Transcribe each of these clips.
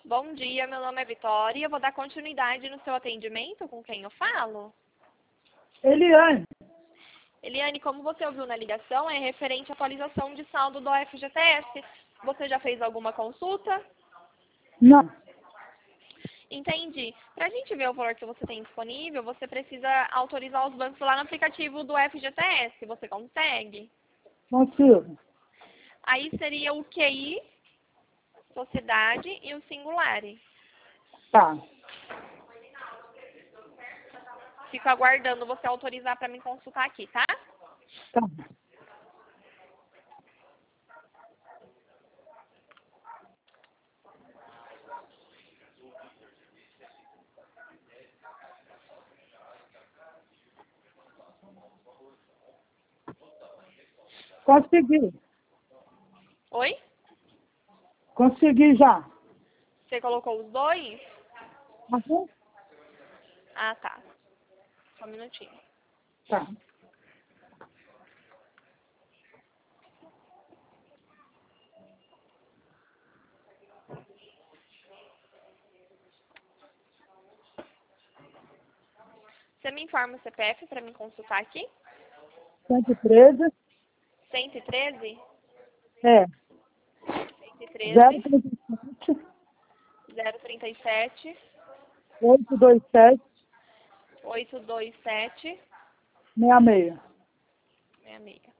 Bom dia, meu nome é Vitória. Eu vou dar continuidade no seu atendimento. Com quem eu falo? Eliane. Eliane, como você ouviu na ligação, é referente à atualização de saldo do FGTS. Você já fez alguma consulta? Não. Entendi. Para a gente ver o valor que você tem disponível, você precisa autorizar os bancos lá no aplicativo do FGTS. Você consegue? Consigo. Aí seria o QI, sociedade e o singulare. Tá. Fico aguardando você autorizar para me consultar aqui, tá? Tá. Consegui. Oi? Consegui já. Você colocou os dois? Uhum. Ah, tá. Só um minutinho. Tá. Você me informa o CPF para me consultar aqui? 113. 113? É. 113, 037 037, 827 827, 66. 66.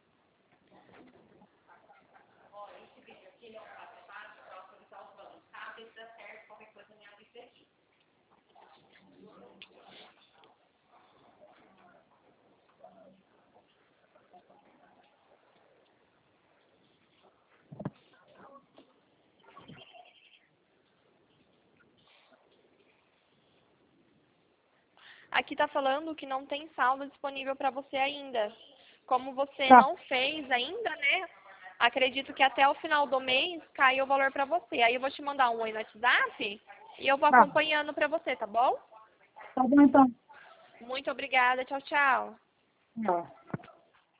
Aqui está falando que não tem saldo disponível para você ainda. Como você Tá. não fez ainda, né? Acredito que até o final do mês caiu o valor para você. Aí eu vou te mandar um oi no WhatsApp e eu vou Tá. acompanhando para você, tá bom? Tá bom, então. Muito obrigada. Tchau, tchau. Tá.